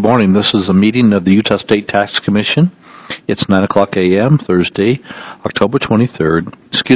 Good morning. This is a meeting of the Utah State Tax Commission. It's 9 o'clock a.m. Thursday, October 26th,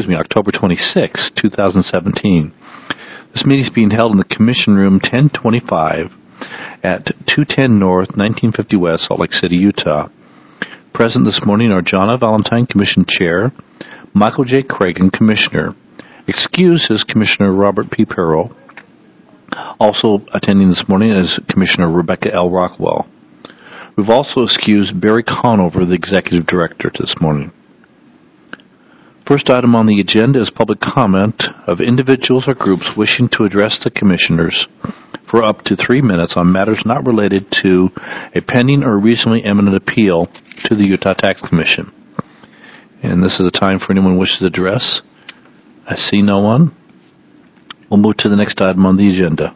2017. This meeting is being held in the Commission Room 1025 at 210 North, 1950 West, Salt Lake City, Utah. Present this morning are Jonna Valentine, Commission Chair, Michael J. Cragen, Commissioner. Excused is Commissioner Robert P. Perro. Also attending this morning is Commissioner Rebecca L. Rockwell. We've also excused Barry Conover, the Executive Director, this morning. First item on the agenda is public comment of individuals or groups wishing to address the Commissioners for up to 3 minutes on matters not related to a pending or recently imminent appeal to the Utah Tax Commission. And this is the time for anyone who wishes to address. I see no one. We'll move to the next item on the agenda.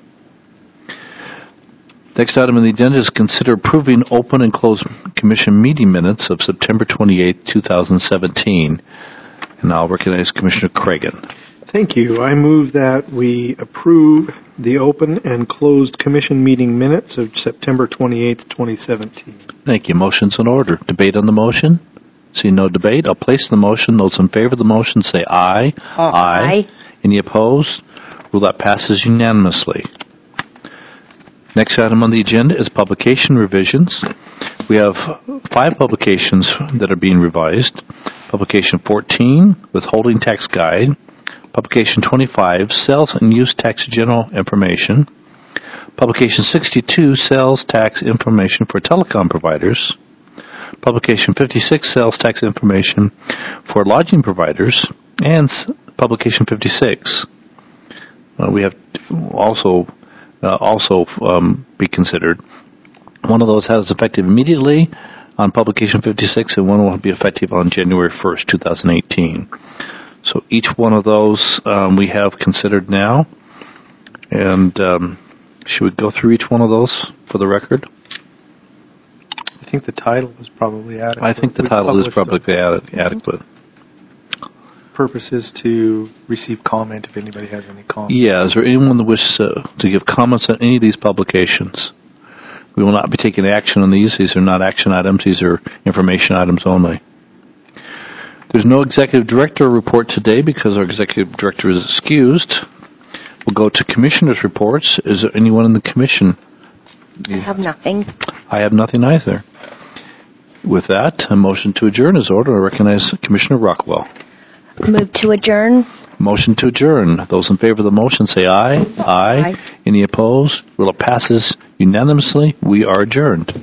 Next item on the agenda is consider approving open and closed Commission meeting minutes of September 28, 2017. And I'll recognize Commissioner Cragen. Thank you. I move that we approve the open and closed Commission meeting minutes of September 28, 2017. Thank you. Motion's in order. Debate on the motion? See no debate. I'll place the motion. Those in favor of the motion say aye. Aye. Any opposed? Rule that passes unanimously. Next item on the agenda is publication revisions. We have 5 publications that are being revised. Publication 14, Withholding Tax Guide. Publication 25, Sales and Use Tax General Information. Publication 62, Sales Tax Information for Telecom Providers. Publication 56, Sales Tax Information for Lodging Providers. And Publication 56. We have also be considered. One of those has effective immediately on Publication 56, and one will be effective on January 1st, 2018. So each one of those we have considered now. And should we go through each one of those for the record? I think the title is probably adequate. I think the title is probably adequate. Purpose is to receive comment if anybody has any comments. Yeah, is there anyone that wishes to give comments on any of these publications? We will not be taking action on these. These are not action items. These are information items only. There's no Executive Director report today because our Executive Director is excused. We'll go to Commissioners' reports. Is there anyone in the Commission? I have nothing. I have nothing either. With that, a motion to adjourn is ordered. I recognize Commissioner Rockwell. Move to adjourn. Motion to adjourn. Those in favor of the motion say aye. Aye. Any opposed? Will it passes unanimously? We are adjourned.